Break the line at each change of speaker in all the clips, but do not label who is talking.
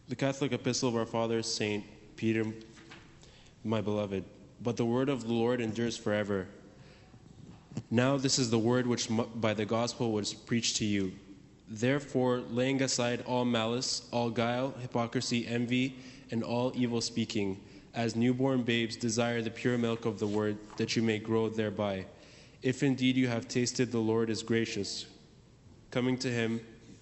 The Catholic Epistle of our Father, St. Peter, my beloved. But the word of the Lord endures forever. Now this is the word which by the gospel was preached to you. Therefore, laying aside all malice, all guile, hypocrisy, envy, and all evil speaking, as newborn babes desire the pure milk of the word, that you may grow thereby. If indeed you have tasted the Lord is gracious, coming to him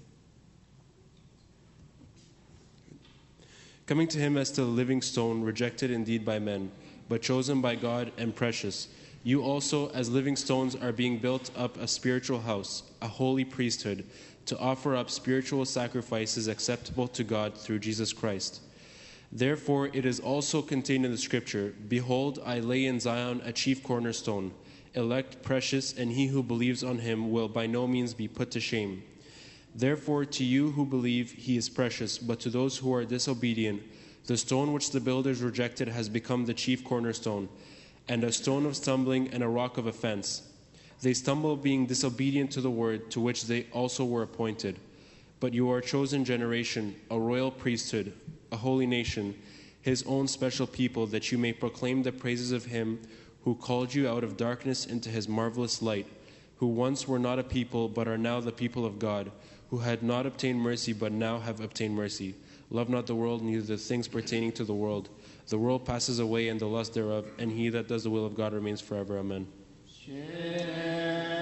as to the living stone, rejected indeed by men, but chosen by God and precious. You also, as living stones, are being built up a spiritual house, a holy priesthood, to offer up spiritual sacrifices acceptable to God through Jesus Christ. Therefore it is also contained in the Scripture, Behold, I lay in Zion a chief cornerstone, elect, precious, and he who believes on him will by no means be put to shame. Therefore, to you who believe, he is precious, but to those who are disobedient, the stone which the builders rejected has become the chief cornerstone, and a stone of stumbling and a rock of offense. They stumble being disobedient to the word to which they also were appointed. But you are a chosen generation, a royal priesthood, a holy nation, his own special people, that you may proclaim the praises of him who called you out of darkness into his marvelous light, who once were not a people, but are now the people of God, who had not obtained mercy, but now have obtained mercy. Love not the world, neither the things pertaining to the world. The world passes away and the lust thereof, and he that does the will of God remains forever. Amen.